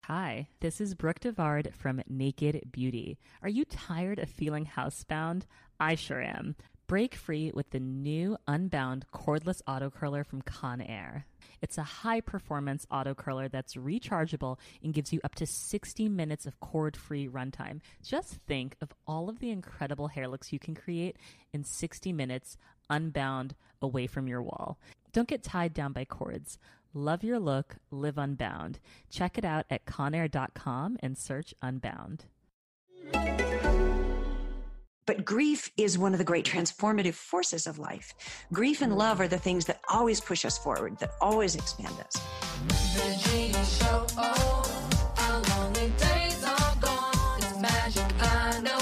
Hi, this is Brooke Devard from Naked Beauty. Are you tired of feeling housebound? I sure am. Break free with the new Unbound cordless auto curler from Conair. It's a high-performance auto curler that's rechargeable and gives you up to 60 minutes of cord-free runtime. Just think of all of the incredible hair looks you can create in 60 minutes unbound away from your wall. Don't get tied down by cords. Love your look, live unbound. Check it out at conair.com and search Unbound. But grief is one of the great transformative forces of life. Grief and love are the things that always push us forward, that always expand us. The Genie Show, oh, our lonely days are gone. It's magic, I know.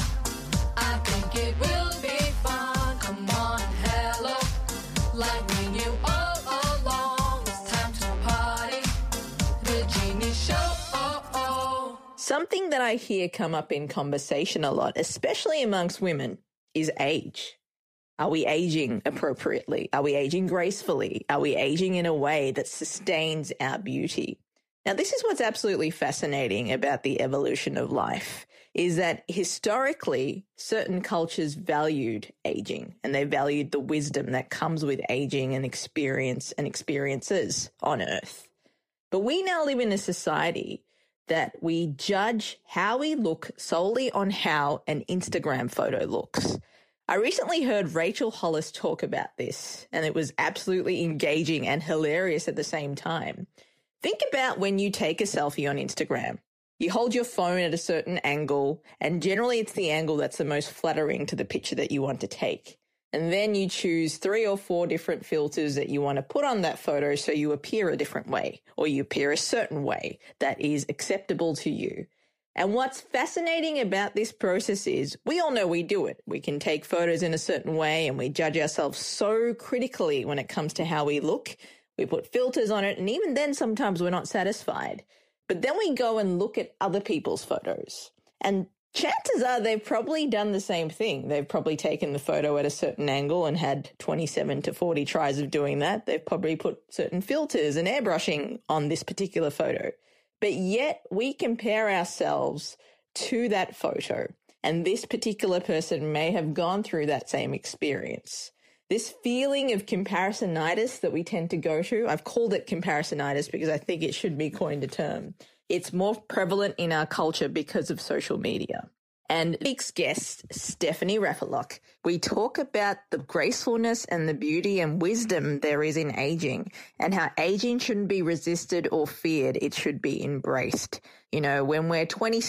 I think it will be fun. Come on, hello, like we knew all along. It's time to party. The Genie Show, oh, oh. Something that I hear come up in conversation a lot, especially amongst women, is age. Are we aging appropriately? Are we aging gracefully? Are we aging in a way that sustains our beauty? Now, this is what's absolutely fascinating about the evolution of life, is that historically, certain cultures valued aging, and they valued the wisdom that comes with aging and experience and experiences on Earth. But we now live in a society that we judge how we look solely on how an Instagram photo looks. I recently heard Rachel Hollis talk about this, and it was absolutely engaging and hilarious at the same time. Think about when you take a selfie on Instagram. You hold your phone at a certain angle, and generally it's the angle that's the most flattering to the picture that you want to take. And then you choose 3 or 4 different filters that you want to put on that photo so you appear a different way, or you appear a certain way that is acceptable to you. And what's fascinating about this process is we all know we do it. We can take photos in a certain way and we judge ourselves so critically when it comes to how we look. We put filters on it, and even then sometimes we're not satisfied. But then we go and look at other people's photos, and chances are they've probably done the same thing. They've probably taken the photo at a certain angle and had 27 to 40 tries of doing that. They've probably put certain filters and airbrushing on this particular photo. But yet we compare ourselves to that photo, and this particular person may have gone through that same experience. This feeling of comparisonitis that we tend to go to, I've called it comparisonitis because I think it should be coined a term. It's more prevalent in our culture because of social media. And this week's guest, Stephanie Raffelock, we talk about the gracefulness and the beauty and wisdom there is in aging, and how aging shouldn't be resisted or feared. It should be embraced. You know, when we're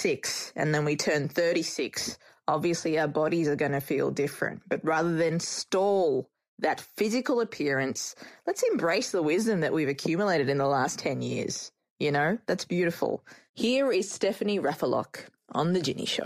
26 and then we turn 36, obviously our bodies are going to feel different. But rather than stall that physical appearance, let's embrace the wisdom that we've accumulated in the last 10 years. You know, that's beautiful. Here is Stephanie Raffelock on The Ginny Show.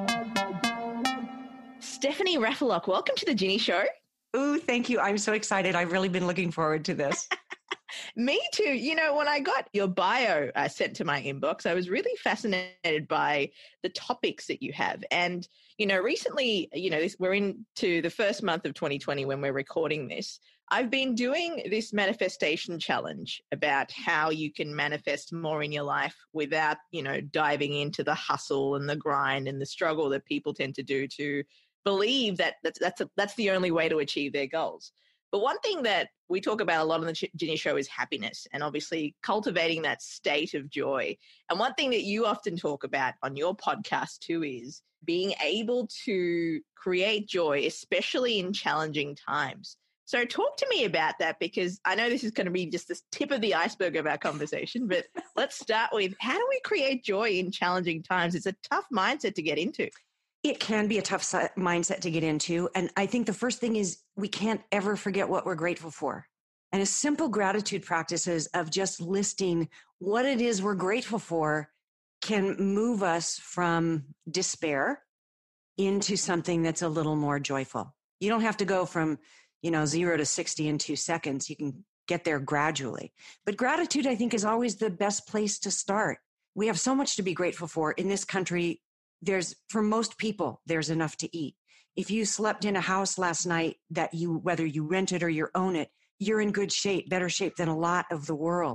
Stephanie Raffelock, welcome to The Ginny Show. Ooh, thank you. I'm so excited. I've really been looking forward to this. Me too. You know, when I got your bio sent to my inbox, I was really fascinated by the topics that you have. And, you know, recently, you know, we're into the first month of 2020 when we're recording this. I've been doing this manifestation challenge about how you can manifest more in your life without, you know, diving into the hustle and the grind and the struggle that people tend to do to believe that that's the only way to achieve their goals. But one thing that we talk about a lot on the Ginny Show is happiness, and obviously cultivating that state of joy. And one thing that you often talk about on your podcast too is being able to create joy, especially in challenging times. So talk to me about that, because I know this is going to be just the tip of the iceberg of our conversation, but let's start with, how do we create joy in challenging times? It's a tough mindset to get into. It can be a tough mindset to get into. And I think the first thing is we can't ever forget what we're grateful for. And a simple gratitude practices of just listing what it is we're grateful for can move us from despair into something that's a little more joyful. You don't have to go from, 0 to 60 in 2 seconds. You can get there gradually. But gratitude, I think, is always the best place to start. We have so much to be grateful for in this country. For most people, there's enough to eat. If you slept in a house last night whether you rent it or you own it, you're in good shape, better shape than a lot of the world.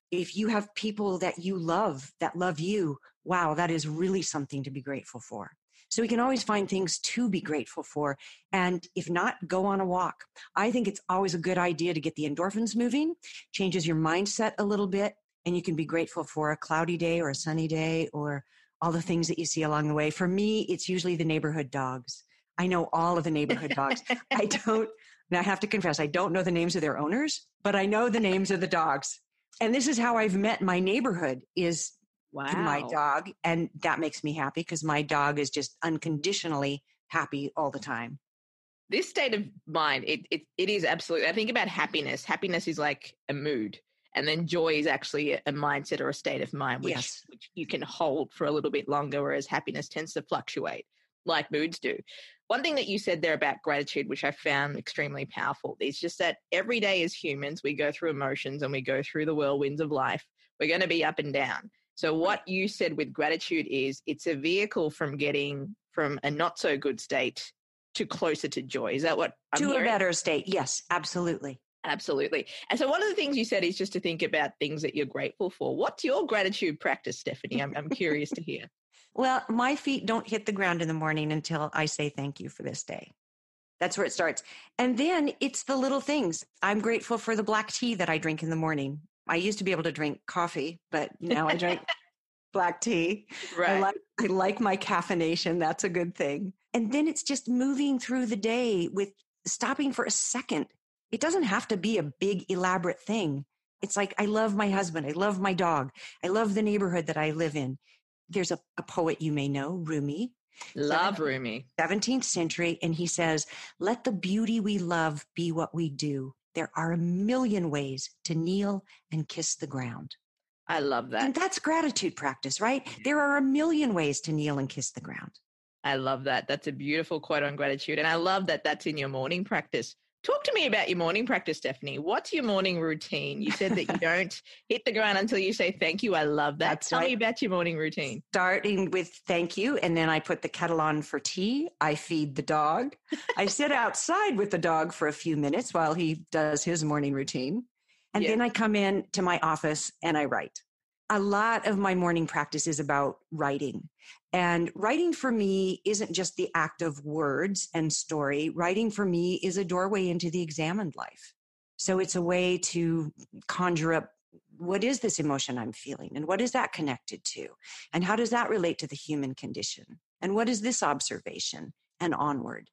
If you have people that you love, that love you, wow, that is really something to be grateful for. So we can always find things to be grateful for. And if not, go on a walk. I think it's always a good idea to get the endorphins moving, changes your mindset a little bit, and you can be grateful for a cloudy day or a sunny day or all the things that you see along the way. For me, it's usually the neighborhood dogs. I know all of the neighborhood dogs. And I have to confess, I don't know the names of their owners, but I know the names of the dogs. And this is how I've met my neighborhood is through my dog. And that makes me happy because my dog is just unconditionally happy all the time. This state of mind, it is absolutely, I think about happiness. Happiness is like a mood. And then joy is actually a mindset or a state of mind, which you can hold for a little bit longer, whereas happiness tends to fluctuate like moods do. One thing that you said there about gratitude, which I found extremely powerful, is just that every day as humans, we go through emotions and we go through the whirlwinds of life. We're going to be up and down. So what you said with gratitude is it's a vehicle from getting from a not so good state to closer to joy. Is that what I'm hearing? To a better state. Yes, absolutely. Absolutely. And so one of the things you said is just to think about things that you're grateful for. What's your gratitude practice, Stephanie? I'm curious to hear. Well, my feet don't hit the ground in the morning until I say thank you for this day. That's where it starts. And then it's the little things. I'm grateful for the black tea that I drink in the morning. I used to be able to drink coffee, but now I drink black tea. Right. I like my caffeination. That's a good thing. And then it's just moving through the day with stopping for a second. It doesn't have to be a big, elaborate thing. It's like, I love my husband. I love my dog. I love the neighborhood that I live in. There's a poet you may know, Rumi. Love Rumi. 17th century. And he says, let the beauty we love be what we do. There are a million ways to kneel and kiss the ground. I love that. And that's gratitude practice, right? There are a million ways to kneel and kiss the ground. I love that. That's a beautiful quote on gratitude. And I love that that's in your morning practice. Talk to me about your morning practice, Stephanie. What's your morning routine? You said that you don't hit the ground until you say thank you. I love that. Tell me about your morning routine. Starting with thank you, and then I put the kettle on for tea. I feed the dog. I sit outside with the dog for a few minutes while he does his morning routine. And then I come in to my office and I write. A lot of my morning practice is about writing. And writing for me isn't just the act of words and story. Writing for me is a doorway into the examined life. So it's a way to conjure up, what is this emotion I'm feeling? And what is that connected to? And how does that relate to the human condition? And what is this observation? And onward.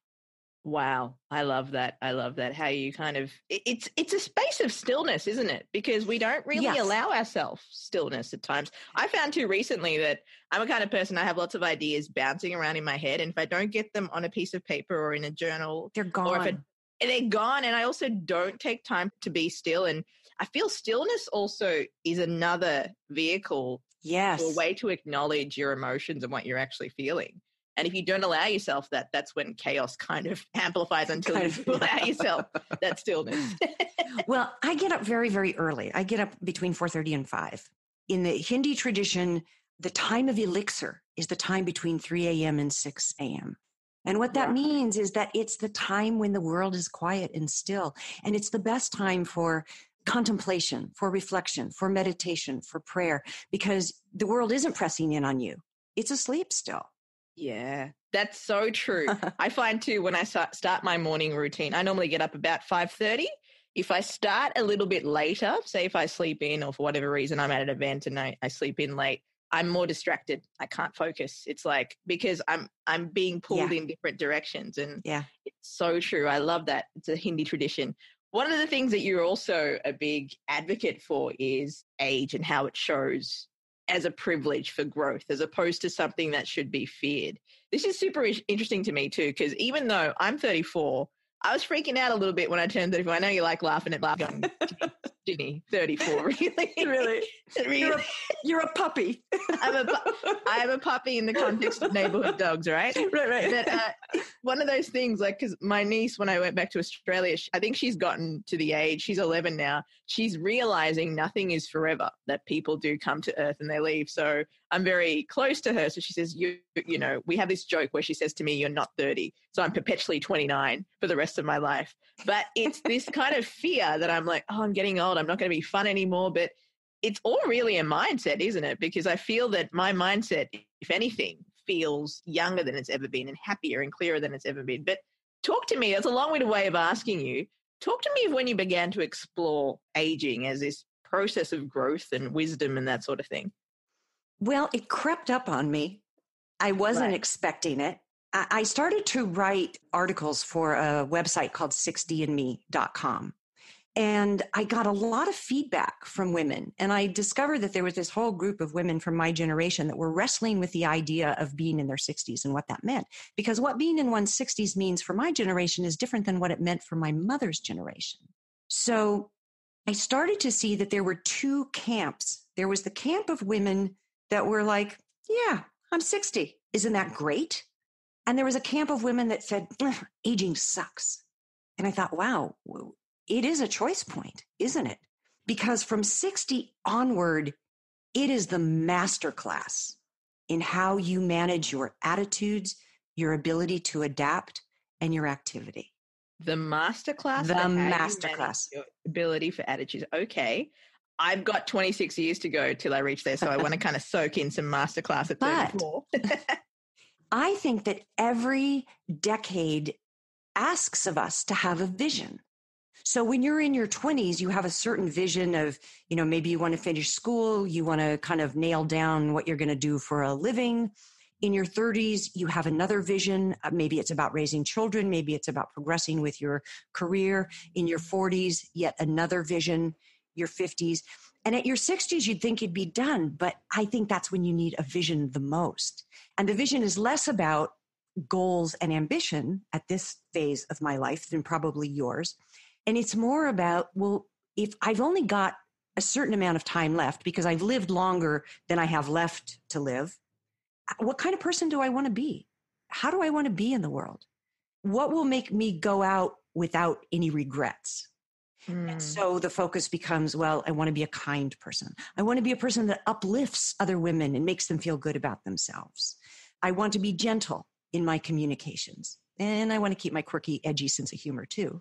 Wow. I love that. I love that. How you kind of, it's a space of stillness, isn't it? Because we don't really allow ourselves stillness at times. I found too recently that I'm a kind of person, I have lots of ideas bouncing around in my head. And if I don't get them on a piece of paper or in a journal, they're gone. They're gone. And I also don't take time to be still. And I feel stillness also is another vehicle. Yes. Or a way to acknowledge your emotions and what you're actually feeling. And if you don't allow yourself that, that's when chaos kind of amplifies until you allow yourself that stillness. Well, I get up very, very early. I get up between 4:30 and 5. In the Hindi tradition, the time of elixir is the time between 3 a.m. and 6 a.m. And what that means is that it's the time when the world is quiet and still. And it's the best time for contemplation, for reflection, for meditation, for prayer, because the world isn't pressing in on you. It's asleep still. Yeah, that's so true. I find too, when I start my morning routine, I normally get up about 5:30. If I start a little bit later, say if I sleep in or for whatever reason I'm at an event and I sleep in late, I'm more distracted. I can't focus. It's like, because I'm being pulled in different directions. And it's so true. I love that. It's a Hindi tradition. One of the things that you're also a big advocate for is age and how it shows as a privilege for growth, as opposed to something that should be feared. This is super interesting to me too, because even though I'm 34, I was freaking out a little bit when I turned 34. I know you like laughing, going, Ginny, 34, really? Really? You're a puppy. I'm a puppy in the context of neighborhood dogs, right? Right. But one of those things, like, because my niece, when I went back to Australia, I think she's gotten to the age, she's 11 now, she's realizing nothing is forever, that people do come to Earth and they leave. So I'm very close to her. So she says, you know, we have this joke where she says to me, you're not 30. So I'm perpetually 29 for the rest of my life. But it's this kind of fear that I'm like, oh, I'm getting old. I'm not going to be fun anymore. But it's all really a mindset, isn't it? Because I feel that my mindset, if anything, feels younger than it's ever been and happier and clearer than it's ever been. But talk to me, it's a long-winded way of asking you, talk to me of when you began to explore aging as this process of growth and wisdom and that sort of thing. Well, it crept up on me. I wasn't Right. expecting it. I started to write articles for a website called 60andme.com. And I got a lot of feedback from women. And I discovered that there was this whole group of women from my generation that were wrestling with the idea of being in their 60s and what that meant. Because what being in one's 60s means for my generation is different than what it meant for my mother's generation. So I started to see that there were two camps. There was the camp of women that were like, yeah, I'm 60. Isn't that great? And there was a camp of women that said, aging sucks. And I thought, wow, it is a choice point, isn't it? Because from 60 onward, it is the masterclass in how you manage your attitudes, your ability to adapt, and your activity. The masterclass? The for how you manage masterclass. your ability for attitudes. Okay. I've got 26 years to go till I reach there, so I want to kind of soak in some masterclass at But 34. I think that every decade asks of us to have a vision. So when you're in your 20s, you have a certain vision of, maybe you want to finish school, you want to kind of nail down what you're going to do for a living. In your 30s, you have another vision. Maybe it's about raising children. Maybe it's about progressing with your career. In your 40s, yet another vision. Your 50s. And at your 60s, you'd think you'd be done. But I think that's when you need a vision the most. And the vision is less about goals and ambition at this phase of my life than probably yours. And it's more about, well, if I've only got a certain amount of time left because I've lived longer than I have left to live, what kind of person do I want to be? How do I want to be in the world? What will make me go out without any regrets? And so the focus becomes, well, I want to be a kind person. I want to be a person that uplifts other women and makes them feel good about themselves. I want to be gentle in my communications. And I want to keep my quirky, edgy sense of humor too.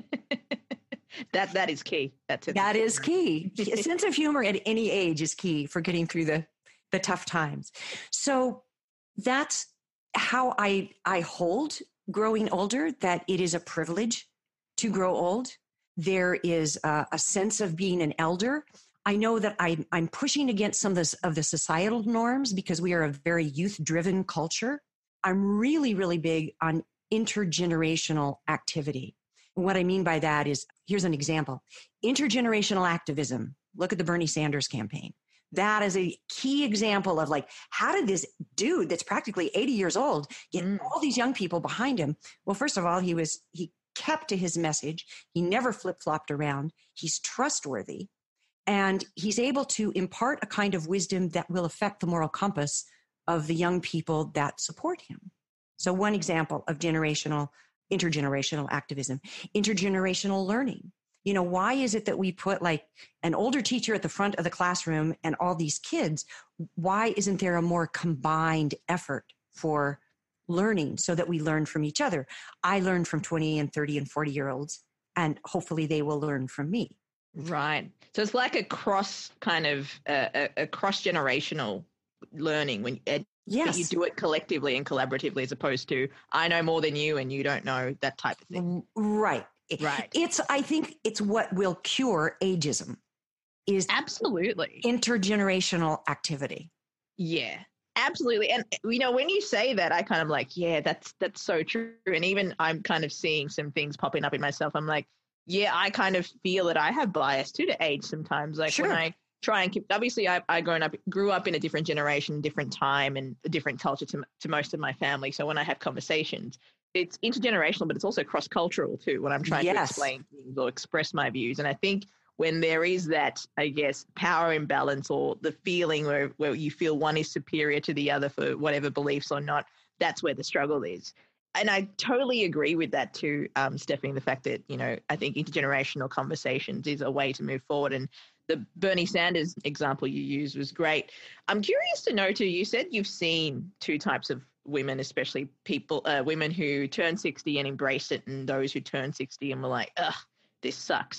That is key. That is key. A sense of humor at any age is key for getting through the tough times. So that's how I hold growing older, that it is a privilege to grow old. There is a sense of being an elder. I know that I'm pushing against some of the societal norms because we are a very youth-driven culture. I'm really, really big on intergenerational activity. What I mean by that is, here's an example. Intergenerational activism. Look at the Bernie Sanders campaign. That is a key example of how did this dude that's practically 80 years old get all these young people behind him? Well, first of all, he kept to his message. He never flip-flopped around. He's trustworthy. And he's able to impart a kind of wisdom that will affect the moral compass of the young people that support him. So one example of intergenerational activism, intergenerational learning. Why is it that we put an older teacher at the front of the classroom and all these kids? Why isn't there a more combined effort for learning so that we learn from each other? I learn from 20 and 30 and 40-year-olds, and hopefully they will learn from me. Right. So it's like a cross kind of a cross-generational learning when Yes. you do it collectively and collaboratively, as opposed to I know more than you and you don't know, that type of thing. Right. Right. I think it's what will cure ageism is Absolutely. intergenerational activity. Yeah, absolutely. And, when you say that, I kind of yeah, that's so true. And even I'm kind of seeing some things popping up in myself. I'm like, yeah, I kind of feel that I have bias to age sometimes. Sure. When I try and keep, obviously I grew up in a different generation, different time and a different culture to most of my family. So when I have conversations, it's intergenerational, but it's also cross-cultural too, when I'm trying to explain things or express my views. And I think when there is that, I guess, power imbalance or the feeling where you feel one is superior to the other for whatever beliefs or not, that's where the struggle is. And I totally agree with that too, Stephanie, the fact that, I think intergenerational conversations is a way to move forward. And the Bernie Sanders example you used was great. I'm curious to know too, you said you've seen two types of women, especially women who turn 60 and embrace it, and those who turn 60 and were like, ugh, this sucks.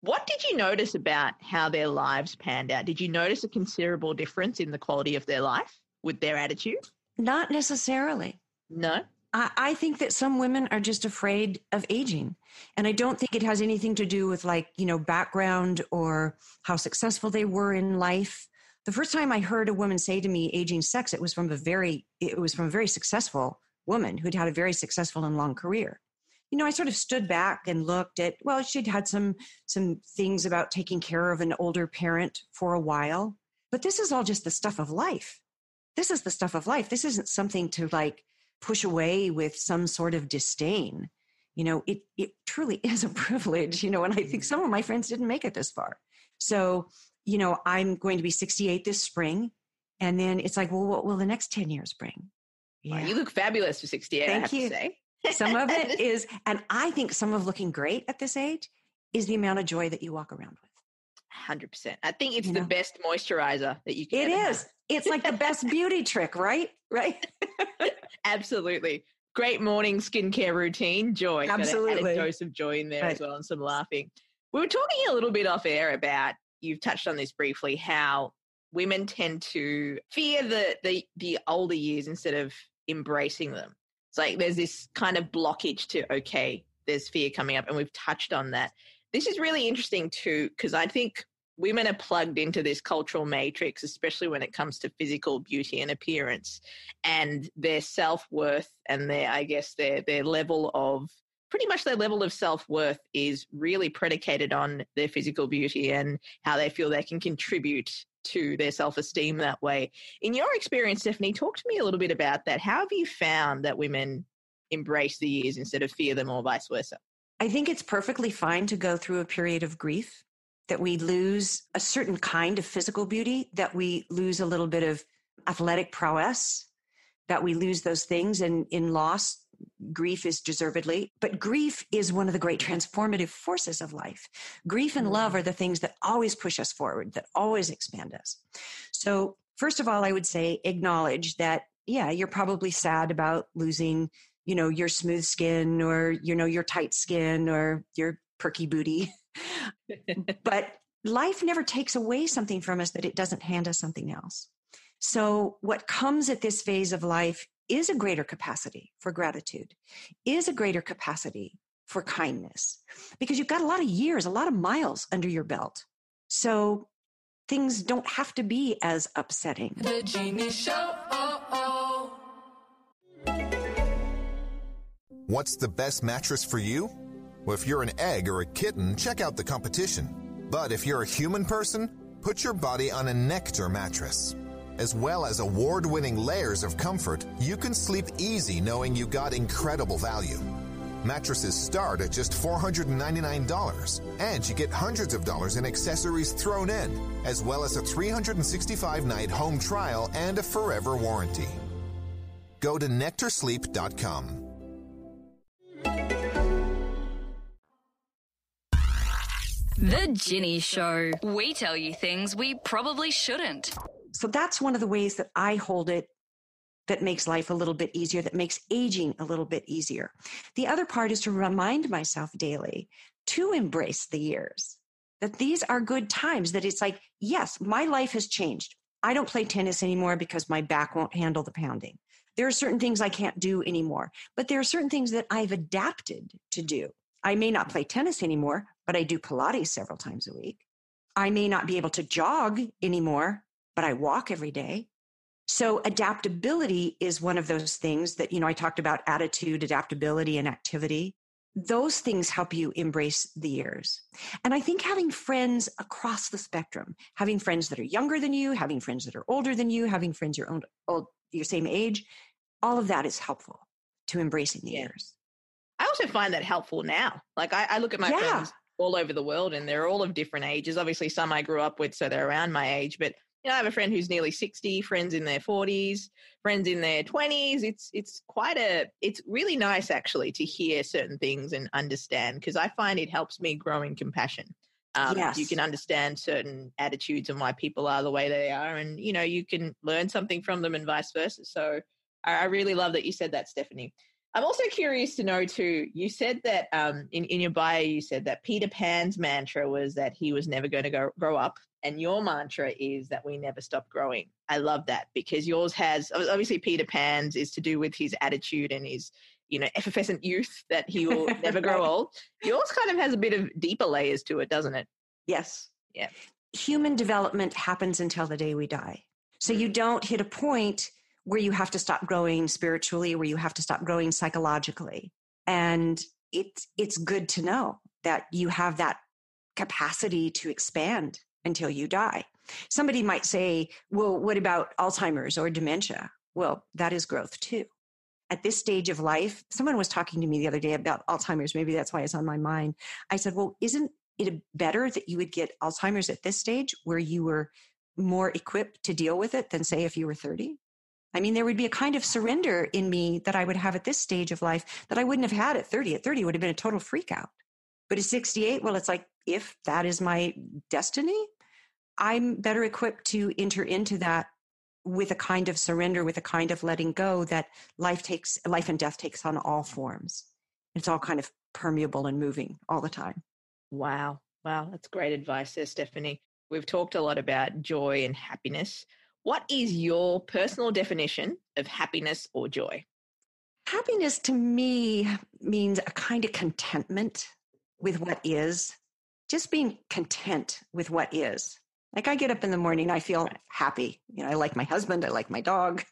What did you notice about how their lives panned out? Did you notice a considerable difference in the quality of their life with their attitude? Not necessarily. No? I think that some women are just afraid of aging. And I don't think it has anything to do with background or how successful they were in life. The first time I heard a woman say to me, aging sex, it was from a very successful woman who'd had a very successful and long career. I sort of stood back and looked at, well, she'd had some things about taking care of an older parent for a while, but this is all just the stuff of life. This is the stuff of life. This isn't something to push away with some sort of disdain. It truly is a privilege, and I think some of my friends didn't make it this far. So, I'm going to be 68 this spring. And then it's like, well, what will the next 10 years bring? Yeah. Well, you look fabulous for 68, I have to say. Some of it is, and I think some of looking great at this age is the amount of joy that you walk around with. 100%. I think it's the best moisturizer that you can. It is. It's like the best beauty trick, right? Right. Absolutely. Great morning skincare routine. Joy. Absolutely. Got a dose of joy in there as well, and some laughing. We were talking a little bit off air about, you've touched on this briefly, how women tend to fear the older years instead of embracing them. It's like there's this kind of blockage to, okay, there's fear coming up, and we've touched on that. This is really interesting too, because I think women are plugged into this cultural matrix, especially when it comes to physical beauty and appearance, and their self-worth and their level of, pretty much their level of self-worth is really predicated on their physical beauty and how they feel they can contribute to their self-esteem that way. In your experience, Stephanie, talk to me a little bit about that. How have you found that women embrace the years instead of fear them, or vice versa? I think it's perfectly fine to go through a period of grief, that we lose a certain kind of physical beauty, that we lose a little bit of athletic prowess, that we lose those things. And in loss, grief is deservedly. But grief is one of the great transformative forces of life. Grief and love are the things that always push us forward, that always expand us. So first of all, I would say acknowledge that, yeah, you're probably sad about losing, your smooth skin, or, your tight skin, or your perky booty. But life never takes away something from us that it doesn't hand us something else. So what comes at this phase of life is a greater capacity for gratitude, is a greater capacity for kindness, because you've got a lot of years, a lot of miles under your belt. So things don't have to be as upsetting. The Jeannie Show. What's the best mattress for you? Well, if you're an egg or a kitten, check out the competition. But if you're a human person, put your body on a Nectar mattress. As well as award-winning layers of comfort, you can sleep easy knowing you got incredible value. Mattresses start at just $499, and you get hundreds of dollars in accessories thrown in, as well as a 365-night home trial and a forever warranty. Go to NectarSleep.com. The Ginny Show. We tell you things we probably shouldn't. So that's one of the ways that I hold it that makes life a little bit easier, that makes aging a little bit easier. The other part is to remind myself daily to embrace the years, that these are good times, that it's like, yes, my life has changed. I don't play tennis anymore because my back won't handle the pounding. There are certain things I can't do anymore, but there are certain things that I've adapted to do. I may not play tennis anymore, but I do Pilates several times a week. I may not be able to jog anymore, but I walk every day. So adaptability is one of those things that, I talked about attitude, adaptability, and activity. Those things help you embrace the years. And I think having friends across the spectrum, having friends that are younger than you, having friends that are older than you, having friends your same age, all of that is helpful to embracing the years. I also find that helpful now. Like I look at my friends all over the world, and they're all of different ages. Obviously, some I grew up with, so they're around my age. But I have a friend who's nearly 60, friends in their 40s, friends in their 20s. It's really nice actually to hear certain things and understand, because I find it helps me grow in compassion. You can understand certain attitudes and why people are the way they are, and you can learn something from them and vice versa. So I really love that you said that, Stephanie. I'm also curious to know too, you said that in your bio, you said that Peter Pan's mantra was that he was never going to grow up. And your mantra is that we never stop growing. I love that because yours has, obviously Peter Pan's is to do with his attitude and his, effervescent youth that he will never grow old. Yours kind of has a bit of deeper layers to it, doesn't it? Yes. Yeah. Human development happens until the day we die. So you don't hit a point where you have to stop growing spiritually, where you have to stop growing psychologically. And it's good to know that you have that capacity to expand until you die. Somebody might say, well, what about Alzheimer's or dementia? Well, that is growth too. At this stage of life, someone was talking to me the other day about Alzheimer's. Maybe that's why it's on my mind. I said, well, isn't it better that you would get Alzheimer's at this stage where you were more equipped to deal with it than say if you were 30? I mean, there would be a kind of surrender in me that I would have at this stage of life that I wouldn't have had at 30. At 30 would have been a total freak out. But at 68, well, it's like, if that is my destiny, I'm better equipped to enter into that with a kind of surrender, with a kind of letting go that life and death takes on all forms. It's all kind of permeable and moving all the time. Wow. That's great advice there, Stephanie. We've talked a lot about joy and happiness. What is your personal definition of happiness or joy? Happiness to me means a kind of contentment with what is, just being content with what is. Like I get up in the morning, I feel happy. I like my husband, I like my dog.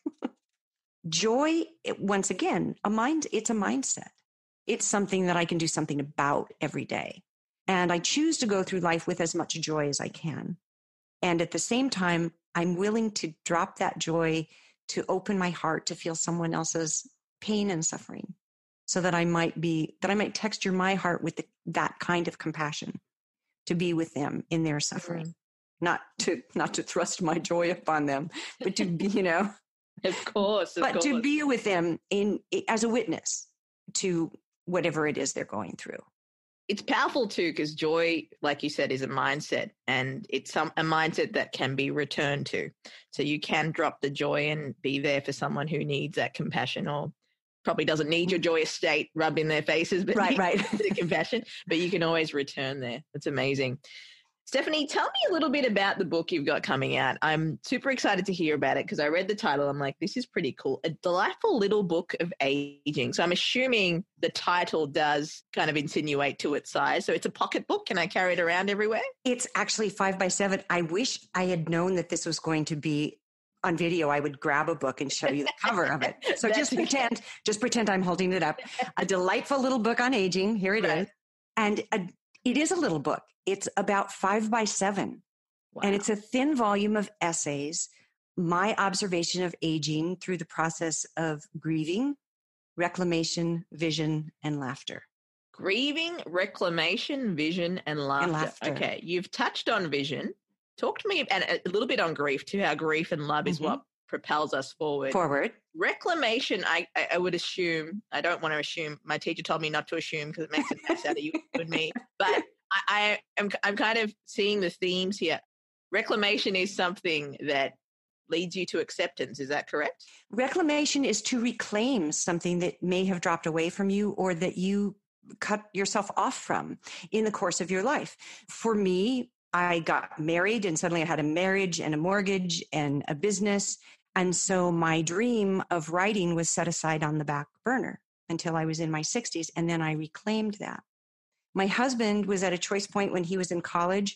Joy, once again, it's a mindset. It's something that I can do something about every day. And I choose to go through life with as much joy as I can. And at the same time, I'm willing to drop that joy, to open my heart to feel someone else's pain and suffering, so that I might texture my heart with that kind of compassion, to be with them in their suffering, not to thrust my joy upon them, but to be, Of course. to be with them as a witness to whatever it is they're going through. It's powerful too, because joy, like you said, is a mindset, and it's a mindset that can be returned to. So you can drop the joy and be there for someone who needs that compassion, or probably doesn't need your joyous state rubbed in their faces, but right. the compassion, but you can always return there. That's amazing. Stephanie, tell me a little bit about the book you've got coming out. I'm super excited to hear about it because I read the title. I'm like, this is pretty cool. A Delightful Little Book of Aging. So I'm assuming the title does kind of insinuate to its size. So it's a pocket book. Can I carry it around everywhere? It's actually 5x7. I wish I had known that this was going to be on video. I would grab a book and show you the cover of it. So just pretend I'm holding it up. A delightful little book on aging. Here it is. And it is a little book. It's about 5x7. Wow. And it's a thin volume of essays, my observation of aging through the process of grieving, reclamation, vision, and laughter. Grieving, reclamation, vision, and laughter. Okay, you've touched on vision. Talk to me about a little bit on grief too, how grief and love is what propels us forward. Reclamation, I would assume, I don't want to assume, my teacher told me not to assume because it makes a mess out of you and me, but I'm kind of seeing the themes here. Reclamation is something that leads you to acceptance. Is that correct? Reclamation is to reclaim something that may have dropped away from you or that you cut yourself off from in the course of your life. For me, I got married and suddenly I had a marriage and a mortgage and a business. And so my dream of writing was set aside on the back burner until I was in my 60s. And then I reclaimed that. My husband was at a choice point when he was in college.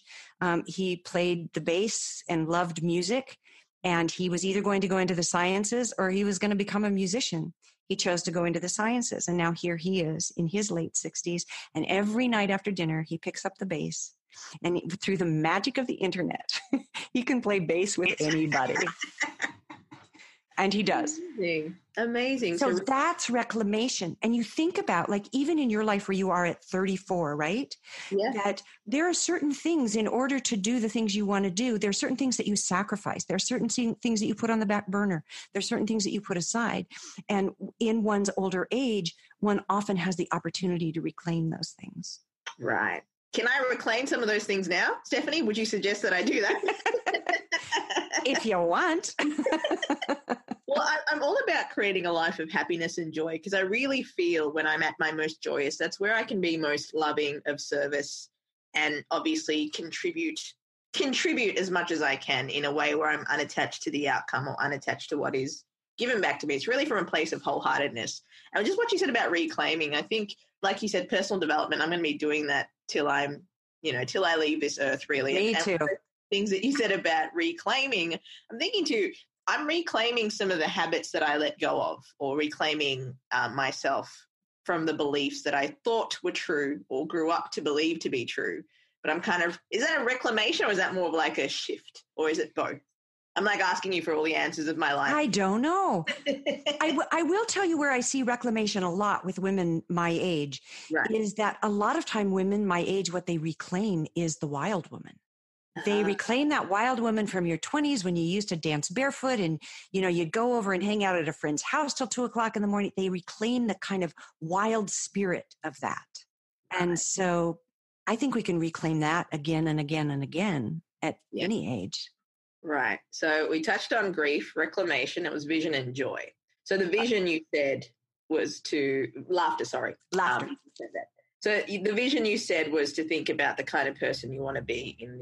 He played the bass and loved music. And he was either going to go into the sciences or he was going to become a musician. He chose to go into the sciences. And now here he is in his late 60s. And every night after dinner, he picks up the bass. And through the magic of the internet, he can play bass with anybody. And he does. Amazing. So that's reclamation. And you think about, like, even in your life where you are at 34, right? Yeah. That there are certain things in order to do the things you want to do. There are certain things that you sacrifice. There are certain things that you put on the back burner. There are certain things that you put aside. And in one's older age, one often has the opportunity to reclaim those things. Right. Can I reclaim some of those things now? Stephanie, would you suggest that I do that? If you want. Well, I'm all about creating a life of happiness and joy, because I really feel when I'm at my most joyous, that's where I can be most loving, of service, and obviously contribute as much as I can in a way where I'm unattached to the outcome or unattached to what is given back to me. It's really from a place of wholeheartedness. And just what you said about reclaiming, I think, like you said, personal development, I'm going to be doing that till I leave this earth, really. Me too. Things that you said about reclaiming, I'm thinking too, I'm reclaiming some of the habits that I let go of, or reclaiming myself from the beliefs that I thought were true or grew up to believe to be true. But I'm kind of, is that a reclamation, or is that more of like a shift, or is it both? I'm like asking you for all the answers of my life. I don't know. I will tell you where I see reclamation a lot with women my age, Right. is that a lot of time women my age, what they reclaim is the wild woman. They reclaim that wild woman from your 20s when you used to dance barefoot and, you'd go over and hang out at a friend's house till 2:00 in the morning. They reclaim the kind of wild spirit of that. And so I think we can reclaim that again and again and again at any age. Right. So we touched on grief, reclamation. It was vision and joy. So the vision you said was laughter. Laughter. You said that. So the vision you said was to think about the kind of person you want to be in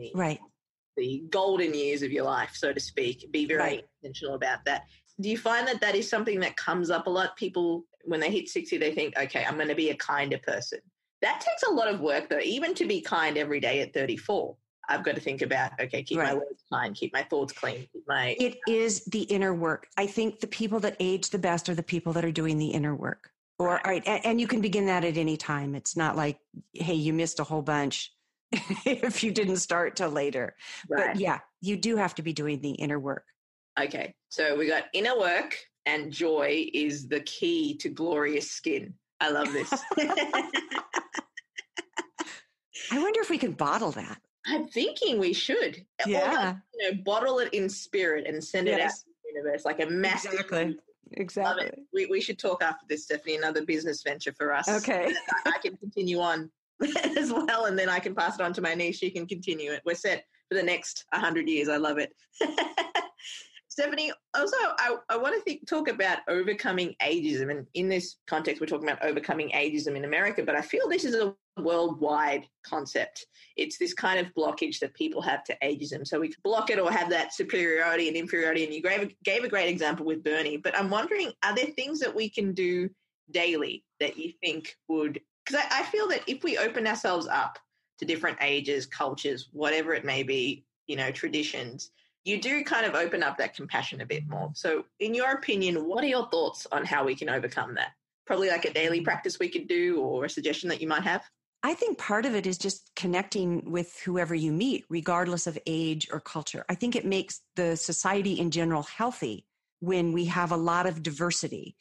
the golden years of your life, so to speak. Be very intentional about that. Do you find that that is something that comes up a lot? People, when they hit 60, they think, okay, I'm going to be a kinder person. That takes a lot of work, though. Even to be kind every day at 34, I've got to think about, okay, keep my words kind, keep my thoughts clean. It is the inner work. I think the people that age the best are the people that are doing the inner work. And you can begin that at any time. It's not like, hey, you missed a whole bunch if you didn't start till later. Right. But yeah, you do have to be doing the inner work. Okay. So we got inner work, and joy is the key to glorious skin. I love this. I wonder if we can bottle that. I'm thinking we should. Yeah. Or bottle it in spirit and send it out to the universe like a massive. Exactly. Love it. We should talk after this, Stephanie, another business venture for us. Okay. I can continue on as well, and then I can pass it on to my niece. She can continue it. We're set for the next 100 years. I love it. Stephanie, also, I want to talk about overcoming ageism. And in this context, we're talking about overcoming ageism in America, but I feel this is a worldwide concept. It's this kind of blockage that people have to ageism. So we can block it or have that superiority and inferiority. And you gave a great example with Bernie. But I'm wondering, are there things that we can do daily that you think would, because I feel that if we open ourselves up to different ages, cultures, whatever it may be, traditions, you do kind of open up that compassion a bit more. So in your opinion, what are your thoughts on how we can overcome that? Probably like a daily practice we could do, or a suggestion that you might have? I think part of it is just connecting with whoever you meet, regardless of age or culture. I think it makes the society in general healthy when we have a lot of diversity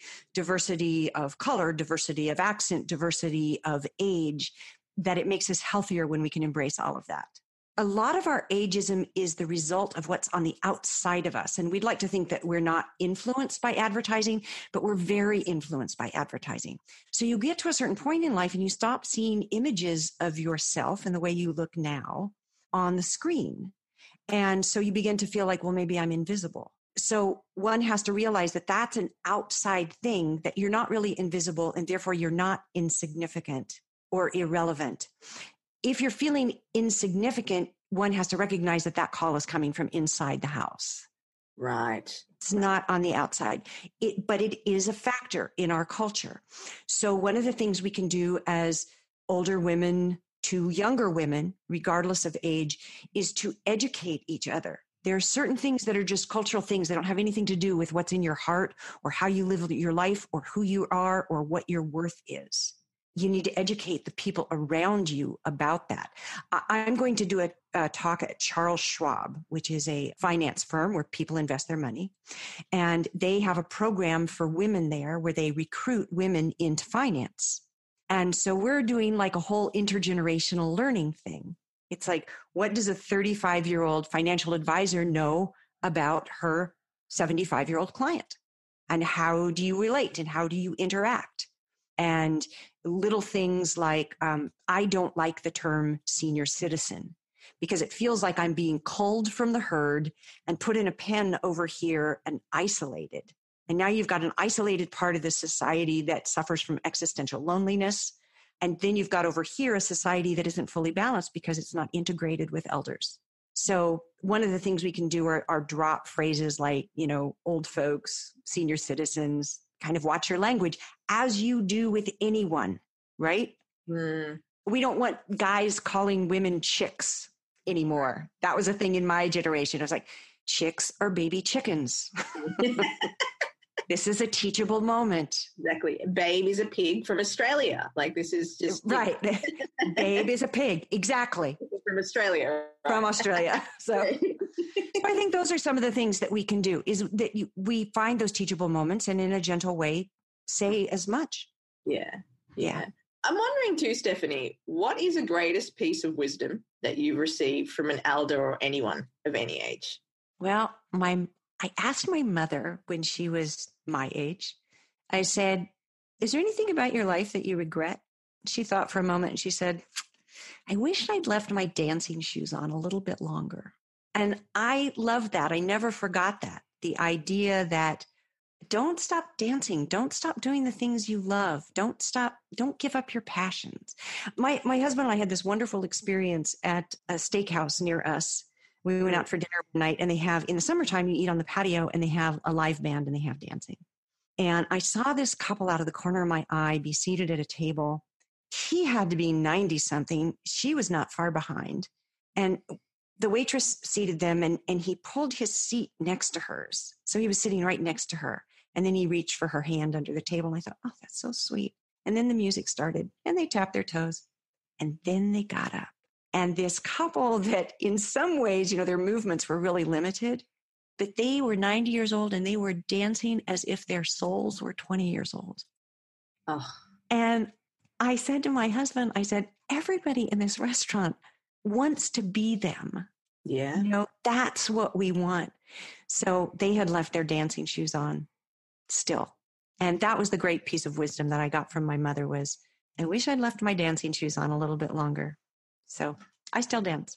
of color, diversity of accent, diversity of age, that it makes us healthier when we can embrace all of that. A lot of our ageism is the result of what's on the outside of us. And we'd like to think that we're not influenced by advertising, but we're very influenced by advertising. So you get to a certain point in life and you stop seeing images of yourself and the way you look now on the screen. And so you begin to feel like, well, maybe I'm invisible. So one has to realize that that's an outside thing, that you're not really invisible, and therefore you're not insignificant or irrelevant. If you're feeling insignificant, one has to recognize that that call is coming from inside the house. Right. It's not on the outside, but it is a factor in our culture. So one of the things we can do as older women to younger women, regardless of age, is to educate each other. There are certain things that are just cultural things that don't have anything to do with what's in your heart or how you live your life or who you are or what your worth is. You need to educate the people around you about that. I'm going to do a talk at Charles Schwab, which is a finance firm where people invest their money. And they have a program for women there where they recruit women into finance. And so we're doing like a whole intergenerational learning thing. It's like, what does a 35-year-old financial advisor know about her 75-year-old client? And how do you relate and how do you interact? And little things like, I don't like the term senior citizen because it feels like I'm being culled from the herd and put in a pen over here and isolated. And now you've got an isolated part of the society that suffers from existential loneliness. And then you've got over here a society that isn't fully balanced because it's not integrated with elders. So one of the things we can do are drop phrases like, old folks, senior citizens, kind of watch your language as you do with anyone, right? We don't want guys calling women chicks anymore. That was a thing in my generation. I was like, chicks are baby chickens. This is a teachable moment. Exactly. Babe is a pig from Australia. Like, this is just... Right. Babe is a pig. Exactly. From Australia. Right? From Australia. So I think those are some of the things that we can do, is that we find those teachable moments and in a gentle way say as much. Yeah. I'm wondering too, Stephanie, what is the greatest piece of wisdom that you've received from an elder or anyone of any age? Well, I asked my mother when she was my age, I said, is there anything about your life that you regret? She thought for a moment and she said, I wish I'd left my dancing shoes on a little bit longer. And I loved that. I never forgot that. The idea that don't stop dancing. Don't stop doing the things you love. Don't give up your passions. My husband and I had this wonderful experience at a steakhouse near us. We went out for dinner one night, and they have, in the summertime, you eat on the patio, and they have a live band and they have dancing. And I saw this couple out of the corner of my eye be seated at a table. He had to be 90 something. She was not far behind. And the waitress seated them, and he pulled his seat next to hers. So he was sitting right next to her. And then he reached for her hand under the table. And I thought, oh, that's so sweet. And then the music started, and they tapped their toes. And then they got up. And this couple that in some ways, their movements were really limited, but they were 90 years old and they were dancing as if their souls were 20 years old. Oh. And I said to my husband, I said, everybody in this restaurant wants to be them. Yeah. That's what we want. So they had left their dancing shoes on still. And that was the great piece of wisdom that I got from my mother was, I wish I'd left my dancing shoes on a little bit longer. So I still dance.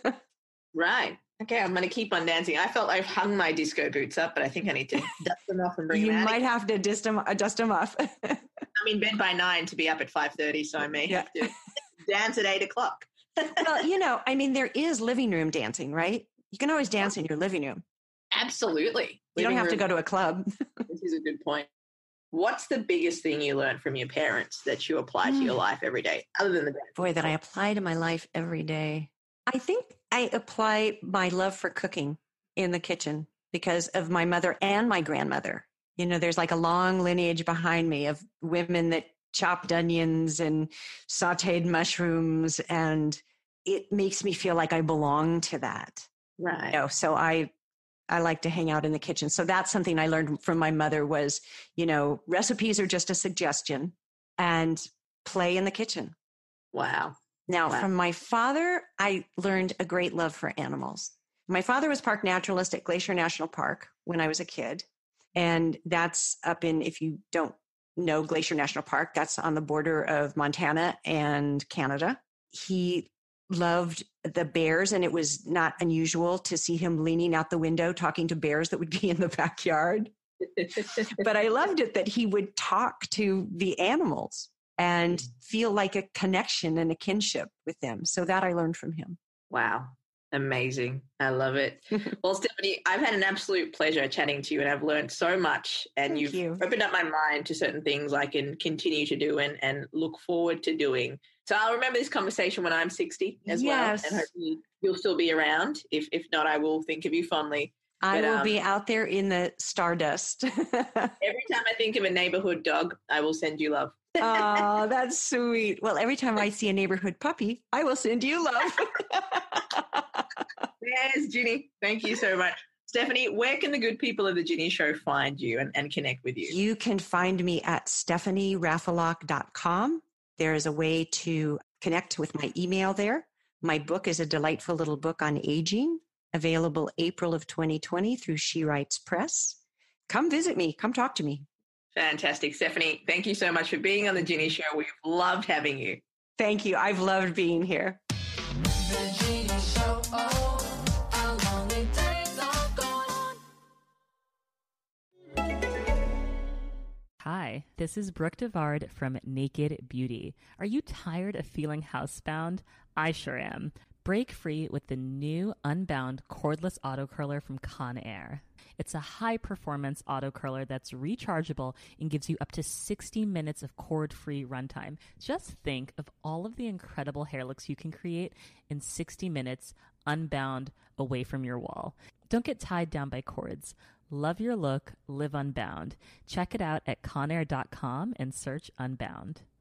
Right. Okay, I'm going to keep on dancing. I felt I've hung my disco boots up, but I think I need to dust them off and bring them out. You might have to dust them off. I'm in bed by 9 to be up at 5:30, so I may have to dance at 8 o'clock. Well, there is living room dancing, right? You can always dance in your living room. Absolutely. You don't have to go to a club. This is a good point. What's the biggest thing you learned from your parents that you apply to your life every day, other than the dance? Boy, that I apply to my life every day. I think I apply my love for cooking in the kitchen because of my mother and my grandmother. There's like a long lineage behind me of women that chopped onions and sauteed mushrooms, and it makes me feel like I belong to that. Right. So I like to hang out in the kitchen. So that's something I learned from my mother was, recipes are just a suggestion and play in the kitchen. Wow. Now, from my father, I learned a great love for animals. My father was park naturalist at Glacier National Park when I was a kid. And that's up in, if you don't know Glacier National Park, that's on the border of Montana and Canada. He loved the bears, and it was not unusual to see him leaning out the window talking to bears that would be in the backyard. But I loved it that he would talk to the animals and feel like a connection and a kinship with them. So that I learned from him. Wow. Amazing. I love it. Well, Stephanie, I've had an absolute pleasure chatting to you, and I've learned so much, and you've opened up my mind to certain things I can continue to do and look forward to doing. So I'll remember this conversation when I'm 60 as well, and hopefully you'll still be around. If not, I will think of you fondly. I will be out there in the stardust. Every time I think of a neighborhood dog, I will send you love. Oh, that's sweet. Well, every time I see a neighborhood puppy, I will send you love. Yes, Ginny. Thank you so much. Stephanie, where can the good people of the Ginny Show find you and connect with you? You can find me at stephanieraffalock.com. There is a way to connect with my email there. My book is a delightful little book on aging, available April of 2020 through She Writes Press. Come visit me. Come talk to me. Fantastic. Stephanie, thank you so much for being on the Ginny Show. We've loved having you. Thank you. I've loved being here. The Ginny Show, oh, how long the days are gone. Hi, this is Brooke Devard from Naked Beauty. Are you tired of feeling housebound? I sure am. Break free with the new Unbound cordless auto curler from Conair. It's a high-performance auto curler that's rechargeable and gives you up to 60 minutes of cord-free runtime. Just think of all of the incredible hair looks you can create in 60 minutes unbound away from your wall. Don't get tied down by cords. Love your look, live unbound. Check it out at conair.com and search Unbound.